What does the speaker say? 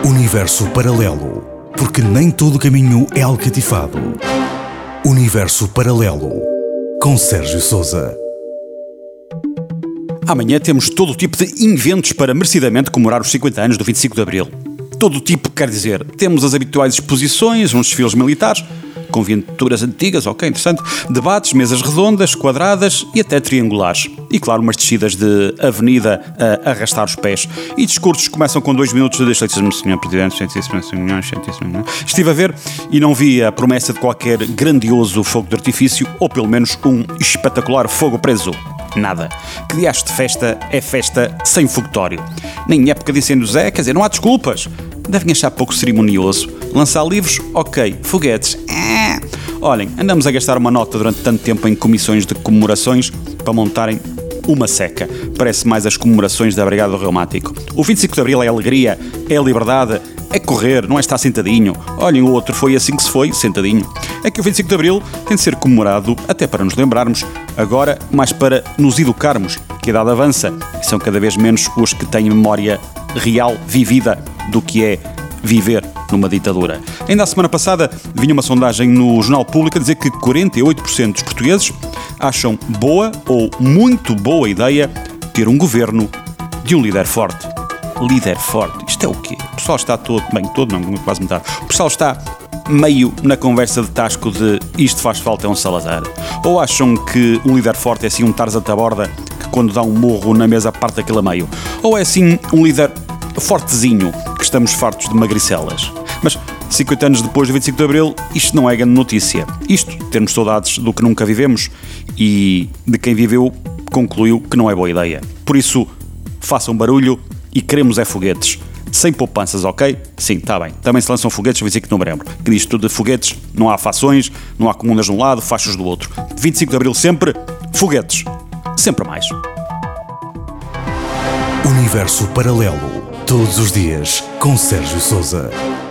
Universo Paralelo, porque nem todo caminho é alcatifado. Universo Paralelo, com Sérgio Sousa. Amanhã temos todo o tipo de inventos para merecidamente comemorar os 50 anos do 25 de Abril. Todo o tipo quer dizer, temos as habituais exposições, uns desfiles militares, com viaturas antigas, ok, interessante, debates, mesas redondas, quadradas e até triangulares. E claro, umas descidas de avenida a arrastar os pés. E discursos que começam com 2 minutos de Excelentíssimo Senhor Presidente, Excelentíssimo Senhor, Excelentíssimo Senhor. Estive a ver e não vi a promessa de qualquer grandioso fogo de artifício, ou pelo menos um espetacular fogo preso. Nada. Que dias de festa é festa sem foguetório. Nem época de incêndios é, quer dizer, não há desculpas. Devem achar pouco cerimonioso. Lançar livros, ok. Foguetes, Olhem, andamos a gastar uma nota durante tanto tempo em comissões de comemorações para montarem uma seca. Parece mais as comemorações da Brigada do Reumático. O 25 de Abril é alegria, é liberdade, é correr, não é estar sentadinho. Olhem, o outro foi assim que se foi, sentadinho. É que o 25 de Abril tem de ser comemorado até para nos lembrarmos, agora mais para nos educarmos, que a idade avança e são cada vez menos os que têm memória real, vivida, do que é viver numa ditadura. Ainda a semana passada vinha uma sondagem no Jornal Público a dizer que 48% dos portugueses acham boa ou muito boa ideia ter um governo de um líder forte. Líder forte? Isto é o quê? O pessoal está quase metade. O pessoal está meio na conversa de tasco de isto faz falta é um Salazar. Ou acham que um líder forte é assim um Tarzan da borda que quando dá um morro na mesa parte aquilo a meio? Ou é assim um líder fortezinho que estamos fartos de magricelas? Mas 50 anos depois do 25 de Abril, isto não é grande notícia. Isto, termos saudades do que nunca vivemos e de quem viveu concluiu que não é boa ideia. Por isso, façam barulho e queremos é foguetes. Sem poupanças, ok? Sim, está bem. Também se lançam foguetes no 25 de Novembro. Que diz tudo de foguetes, não há fações, não há comunas de um lado, fachos do outro. 25 de Abril sempre, foguetes. Sempre mais. Universo Paralelo, todos os dias, com Sérgio Sousa.